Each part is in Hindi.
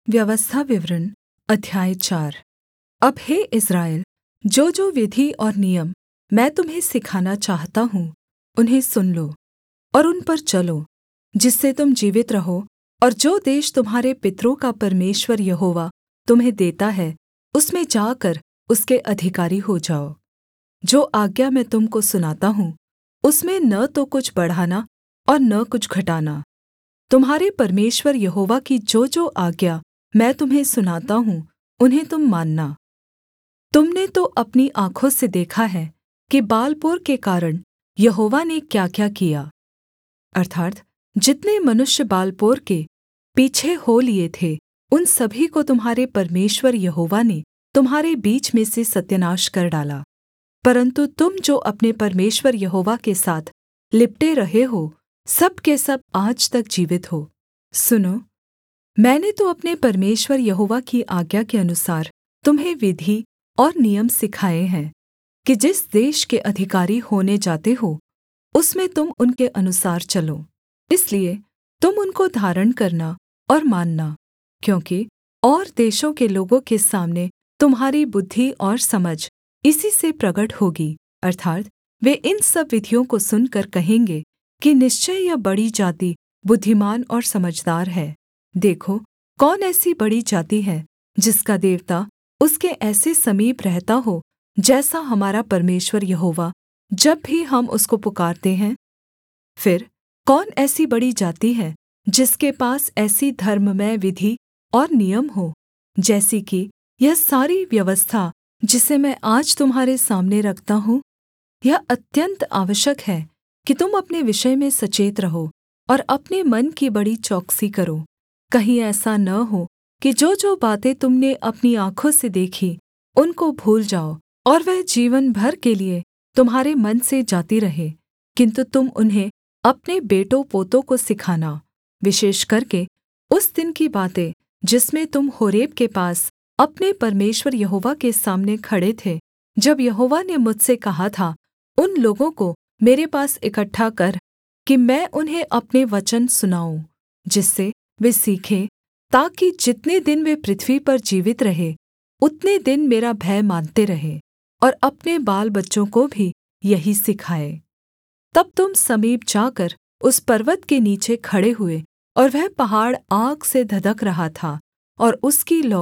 व्यवस्था विवरण अध्याय 4। अब हे इस्राएल, जो विधि और नियम मैं तुम्हें सिखाना चाहता हूँ उन्हें सुन लो और उन पर चलो, जिससे तुम जीवित रहो और जो देश तुम्हारे पितरों का परमेश्वर यहोवा तुम्हें देता है उसमें जाकर उसके अधिकारी हो जाओ। जो आज्ञा मैं तुम को सुनाता हूँ उसमें न तो कुछ बढ़ाना और न कुछ घटाना। तुम्हारे परमेश्वर यहोवा की जो आज्ञा मैं तुम्हें सुनाता हूँ उन्हें तुम मानना। तुमने तो अपनी आँखों से देखा है कि बालपोर के कारण यहोवा ने क्याक्या किया, अर्थात् जितने मनुष्य बालपोर के पीछे हो लिए थे उन सभी को तुम्हारे परमेश्वर यहोवा ने तुम्हारे बीच में से सत्यानाश कर डाला। परन्तु तुम जो अपने परमेश्वर यहोवा के साथ लिपटे रहे हो सब के सब आज तक जीवित हो। सुनो, मैंने तो अपने परमेश्वर यहोवा की आज्ञा के अनुसार तुम्हें विधि और नियम सिखाए हैं कि जिस देश के अधिकारी होने जाते हो उसमें तुम उनके अनुसार चलो। इसलिए तुम उनको धारण करना और मानना, क्योंकि और देशों के लोगों के सामने तुम्हारी बुद्धि और समझ इसी से प्रगट होगी, अर्थात् वे इन सब विधियों को सुनकर कहेंगे कि निश्चय यह बड़ी जाति बुद्धिमान और समझदार है। देखो, कौन ऐसी बड़ी जाति है जिसका देवता उसके ऐसे समीप रहता हो जैसा हमारा परमेश्वर यहोवा जब भी हम उसको पुकारते हैं। फिर कौन ऐसी बड़ी जाति है जिसके पास ऐसी धर्ममय विधि और नियम हो, जैसी कि यह सारी व्यवस्था जिसे मैं आज तुम्हारे सामने रखता हूँ। यह अत्यन्त आवश्यक है कि तुम अपने विषय में सचेत रहो और अपने मन की बड़ी चौकसी करो, कहीं ऐसा न हो कि जो बातें तुमने अपनी आँखों से देखी उनको भूल जाओ और वह जीवन भर के लिए तुम्हारे मन से जाती रहे, किन्तु तुम उन्हें अपने बेटों पोतों को सिखाना, विशेष करके उस दिन की बातें जिसमें तुम होरेब के पास अपने परमेश्वर यहोवा के सामने खड़े थे, जब यहोवा ने मुझसे कहा था, उन लोगों को मेरे पास इकट्ठा कर कि मैं उन्हें अपने वचन सुनाऊँ, जिससे वे सीखें, ताकि जितने दिन वे पृथ्वी पर जीवित रहे उतने दिन मेरा भय मानते रहे और अपने बाल बच्चों को भी यही सिखाए। तब तुम समीप जाकर उस पर्वत के नीचे खड़े हुए, और वह पहाड़ आग से धधक रहा था और उसकी लौ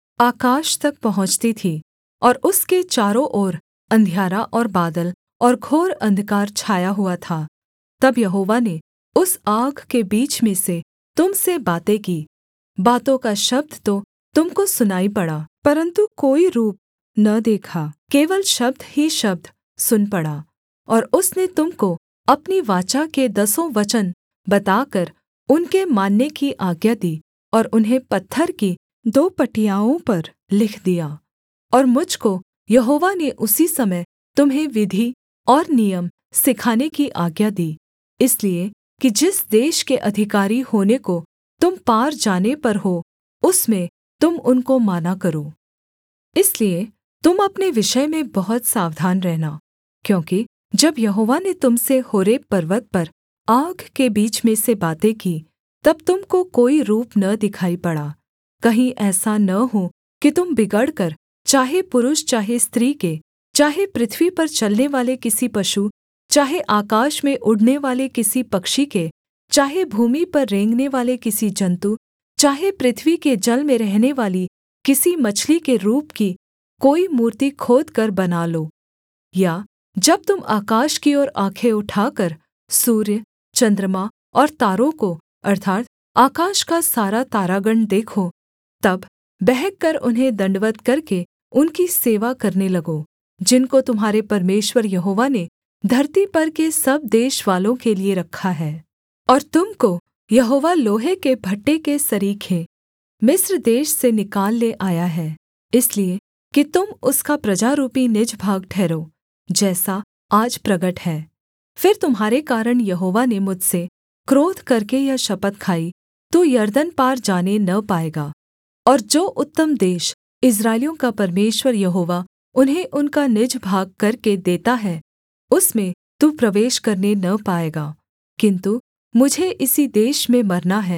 आकाश तक पहुँचती थी, और उसके चारों ओर अंधियारा और बादल और घोर अंधकार छाया हुआ था। तब यहोवा ने उस आग के बीच में से तुम से बातें की। बातों का शब्द तो तुम को सुनाई पड़ा, परन्तु कोई रूप न देखा, केवल शब्द ही शब्द सुन पड़ा। और उसने तुम को अपनी वाचा के 10 वचन बताकर उनके मानने की आज्ञा दी और उन्हें पत्थर की 2 पटियाओं पर लिख दिया। और मुझ को यहोवा ने उसी समय तुम्हें विधि और नियम सिखाने की आज्ञा दी, इसलिए कि जिस देश के अधिकारी होने को तुम पार जाने पर हो उसमें तुम उनको माना करो। इसलिए तुम अपने विषय में बहुत सावधान रहना, क्योंकि जब यहोवा ने तुम से होरेब पर्वत पर आग के बीच में से बातें की, तब तुम को कोई रूप न दिखाई पड़ा। कहीं ऐसा न हो कि तुम बिगड़कर चाहे पुरुष चाहे स्त्री के, चाहे पृथ्वी पर चलने वाले किसी पशु, चाहे आकाश में उड़ने वाले किसी पक्षी के, चाहे भूमि पर रेंगने वाले किसी जन्तु, चाहे पृथ्वी के जल में रहने वाली किसी मछली के रूप की कोई मूर्ति खोदकर बना लो। या जब तुम आकाश की ओर आँखें उठाकर सूर्य, चन्द्रमा और तारों को, अर्थात् आकाश का सारा तारागण देखो, तब बहक कर उन्हें दण्डवत् करके उनकी सेवा करने लगो, जिनको तुम्हारे परमेश्वर यहोवा ने धरती पर के सब देशवालों के लिये रखा है। और तुम को यहोवा लोहे के भट्ठे के सरीखे मिस्र देश से निकाल ले आया है, इसलिए कि तुम उसका प्रजारूपी निज भाग ठहरो, जैसा आज प्रगट है। फिर तुम्हारे कारण यहोवा ने मुझसे क्रोध करके यह शपथ खाई, तू यरदन पार जाने न पाएगा, और जो उत्तम देश इस्राएलियों का परमेश्वर यहोवा उन्हें उनका निज भाग करके देता है उसमें तू प्रवेश करने न पाएगा, किन्तु मुझे इसी देश में मरना है।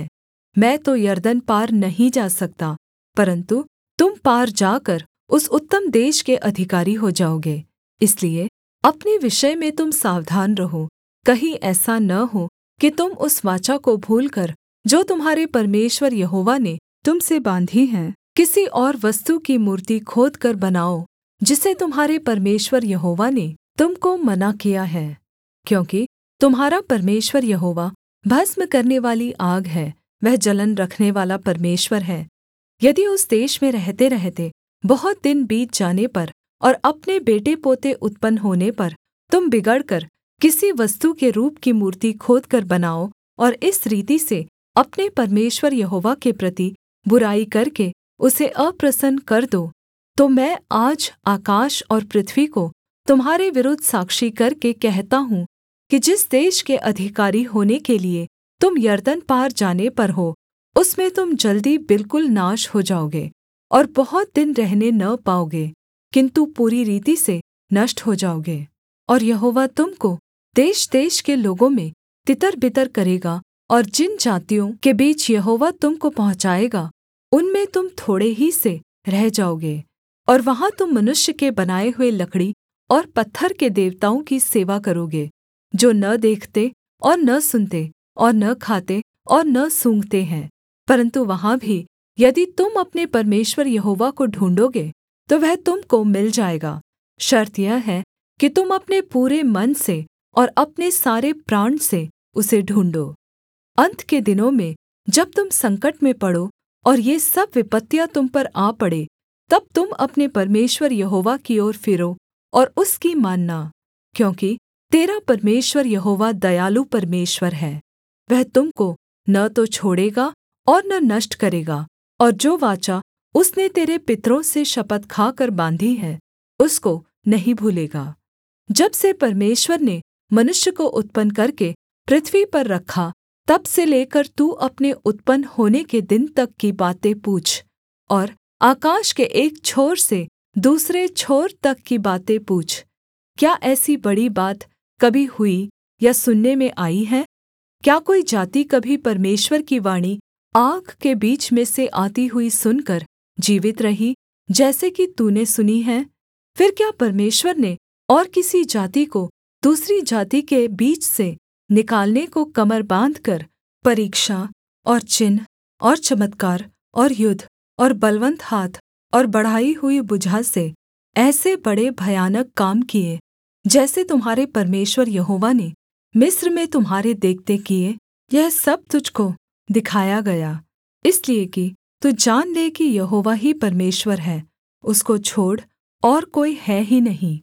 मैं तो यरदन पार नहीं जा सकता, परन्तु तुम पार जाकर उस उत्तम देश के अधिकारी हो जाओगे। इसलिए अपने विषय में तुम सावधान रहो, कहीं ऐसा न हो कि तुम उस वाचा को भूलकर जो तुम्हारे परमेश्वर यहोवा ने तुम से बाँधी है, किसी और वस्तु की मूर्ति खोदकर बनाओ, जिसे तुम्हारे परमेश्वर यहोवा ने तुम को मना किया है। क्योंकि तुम्हारा परमेश्वर यहोवा भस्म करनेवाली आग है, वह जलन रखनेवाला परमेश्वर है। यदि उस देश में रहते-रहते बहुत दिन बीत जाने पर और अपने बेटे पोते उत्पन्न होने पर तुम बिगड़कर किसी वस्तु के रूप की मूर्ति खोदकर बनाओ और इस रीति से अपने परमेश्वर यहोवा के प्रति बुराई करके उसे अप्रसन्न कर दो, तो मैं आज आकाश और पृथ्वी को तुम्हारे विरुद्ध साक्षी करके कहता हूँ कि जिस देश के अधिकारी होने के लिये तुम यरदन पार जाने पर हो, उसमें तुम जल्दी बिल्कुल नाश हो जाओगे और बहुत दिन रहने न पाओगे, किन्तु पूरी रीति से नष्ट हो जाओगे। और यहोवा तुम को देश-देश के लोगों में तितर-बितर करेगा, और जिन जातियों के बीच यहोवा तुम को पहुँचाएगा, उनमें तुम थोड़े ही से रह जाओगे। और वहाँ तुम मनुष्य के बनाए हुए लकड़ी और पत्थर के देवताओं की सेवा करोगे, जो न देखते और न सुनते और न खाते और न सूँघते हैं। परन्तु वहाँ भी यदि तुम अपने परमेश्वर यहोवा को ढूँढ़ोगे, तो वह तुम को मिल जाएगा। शर्त यह है कि तुम अपने पूरे मन से और अपने सारे प्राण से उसे ढूँढ़ो। अन्त के दिनों में जब तुम संकट में पड़ो और ये सब विपत्तियाँ तुम पर आ पड़े, तब तुम अपने परमेश्वर यहोवा की ओर फिरो और उसकी मानना, क्योंकि तेरा परमेश्वर यहोवा दयालु परमेश्वर है। वह तुम को न तो छोड़ेगा और न नष्ट करेगा, और जो वाचा उसने तेरे पितरों से शपथ खाकर बाँधी है, उसको नहीं भूलेगा। जब से परमेश्वर ने मनुष्य को उत्पन्न करके पृथ्वी पर रखा, तब से लेकर तू अपने उत्पन्न होने के दिन तक की बातें पूछ, और आकाश के एक छोर से दूसरे छोर तक की बातें पूछ। क्या ऐसी बड़ी बात कभी हुई या सुनने में आई है? क्या कोई जाति कभी परमेश्वर की वाणी आग के बीच में से आती हुई सुनकर जीवित रही, जैसे कि तूने सुनी है? फिर क्या परमेश्वर ने और किसी जाति को दूसरी जाति के बीच से निकालने को कमर बाँधकर परीक्षा और चिन्ह और चमत्कार और युद्ध और बलवन्त हाथ और बढ़ाई हुई भुजा से ऐसे बड़े भयानक काम किए, जैसे तुम्हारे परमेश्वर यहोवा ने मिस्र में तुम्हारे देखते किए? यह सब तुझको दिखाया गया, इसलिए कि तू जान ले कि यहोवा ही परमेश्वर है, उसको छोड़ और कोई है ही नहीं।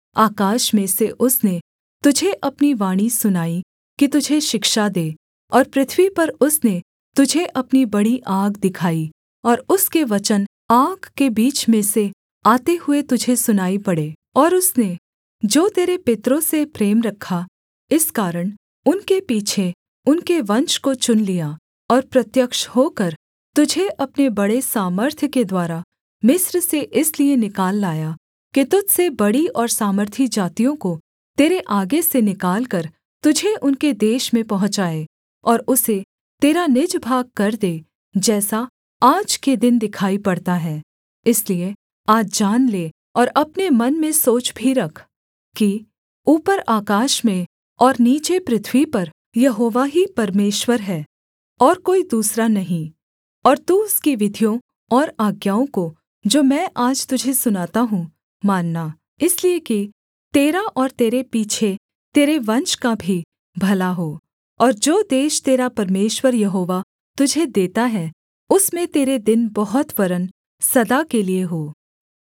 आकाश में से उसने तुझे अपनी वाणी सुनाई कि तुझे शिक्षा दे, और पृथ्वी पर उसने तुझे अपनी बड़ी आग दिखाई, और उसके वचन आग के बीच में से आते हुए तुझे सुनाई पड़े। और उसने जो तेरे पितरों से प्रेम रखा, इस कारण उनके पीछे उनके वंश को चुन लिया, और प्रत्यक्ष होकर तुझे अपने बड़े सामर्थ्य के द्वारा मिस्र से इसलिए निकाल लाया कि तुझ से बड़ी और सामर्थी जातियों को तेरे आगे से निकालकर तुझे उनके देश में पहुँचाए, और उसे तेरा निज भाग कर दे, जैसा आज के दिन दिखाई पड़ता है। इसलिए आज जान ले और अपने मन में सोच भी रख कि ऊपर आकाश में और नीचे पृथ्वी पर यहोवा ही परमेश्वर है, और कोई दूसरा नहीं। और तू उसकी विधियों और आज्ञाओं को जो मैं आज तुझे सुनाता हूँ मानना, इसलिए कि तेरा और तेरे पीछे तेरे वंश का भी भला हो, और जो देश तेरा परमेश्वर यहोवा तुझे देता है, उसमें तेरे दिन बहुत वरन् सदा के लिये हो।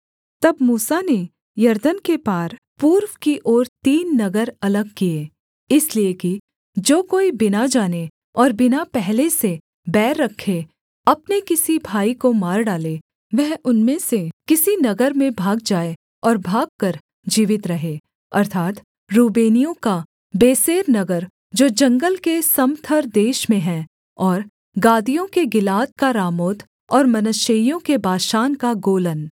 तब मूसा ने यरदन के पार पूर्व की ओर 3 नगर अलग किए, इसलिए कि जो कोई बिना जाने और बिना पहले से बैर रखे अपने किसी भाई को मार डाले, वह उनमें से किसी नगर में भाग जाए और भागकर जीवित रहे। अर्थात् रूबेनियों का बेसेर नगर जो जंगल के समथर देश में है, और गादियों के गिलाद का रामोत, और मनश्शेइयों के बाशान का गोलन।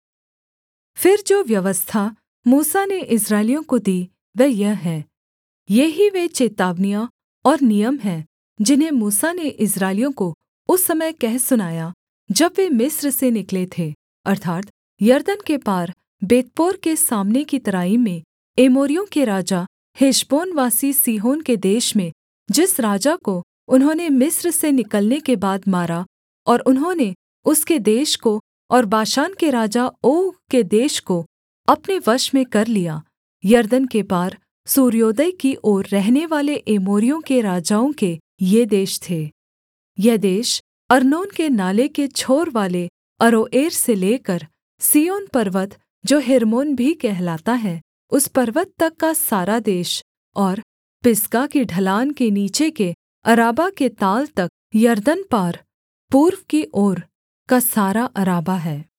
फिर जो व्यवस्था मूसा ने इस्राएलियों को दी वह यह है, ये ही वे चेतावनियाँ और नियम हैं जिन्हें मूसा ने इस्राएलियों को उस समय कह सुनाया जब वे मिस्र से निकले थे, अर्थात् यरदन के पार बेतपोर के सामने की तराई में, एमोरियों के राजा हेशबोनवासी सीहोन के देश में, जिस राजा को उन्होंने मिस्र से निकलने के बाद मारा, और उन्होंने उसके देश को और बाशान के राजा ओग के देश को अपने वश में कर लिया। यरदन के पार सूर्योदय की ओर रहनेवाले एमोरियों के राजाओं के ये देश थे। यह देश अर्नोन के नाले के छोरवाले अरोएर से लेकर सिय्योन पर्वत जो हेर्मोन भी कहलाता है, उस पर्वत तक का सारा देश, और पिसगा की ढलान के नीचे के अराबा के ताल तक यरदन पार पूर्व की ओर का सारा अराबा है।